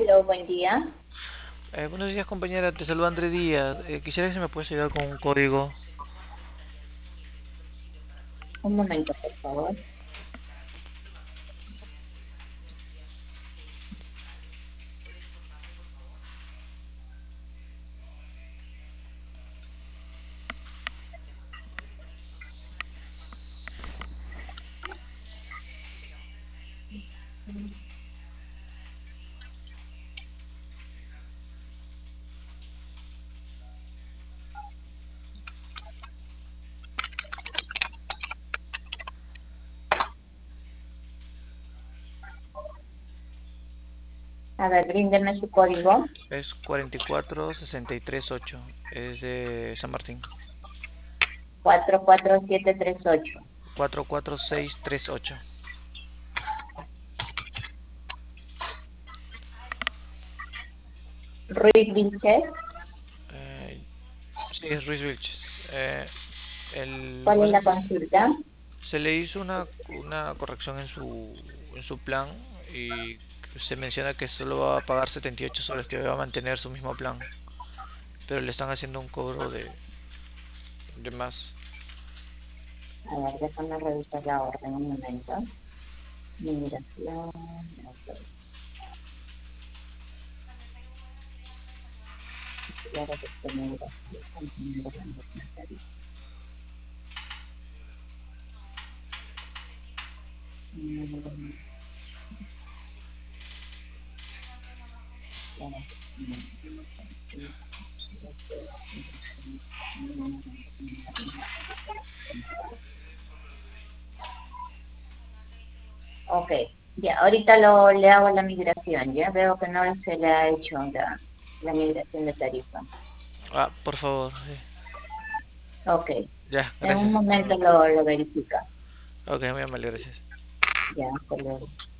Hello, buen día. Buenos días compañera, te saluda André Díaz. Quisiera que se me puedes ayudar con un código. Un momento, por favor. A ver, bríndeme su código. Es 44638. Es de San Martín. 44738. 44638. Ruiz Vilches. Eh, sí, es Ruiz Vilches. Lo que ¿Cuál es pasa es la que consulta? se le hizo una corrección en su plan y se menciona que solo va a pagar 78 soles, que va a mantener su mismo plan. Pero le están haciendo un cobro de más. A ver, déjame revisar la orden un momento. Migración. Ok, claro que está migración. Continuar la misma tarifa. Mm, claro que está Ok, ya, ahorita le hago la migración. Ya veo que no se le ha hecho la migración de tarifa. Ah, por favor, sí. Ok, Ya, en un gracias. momento lo verifica. Ok, muy amable, gracias. Ya, hasta luego.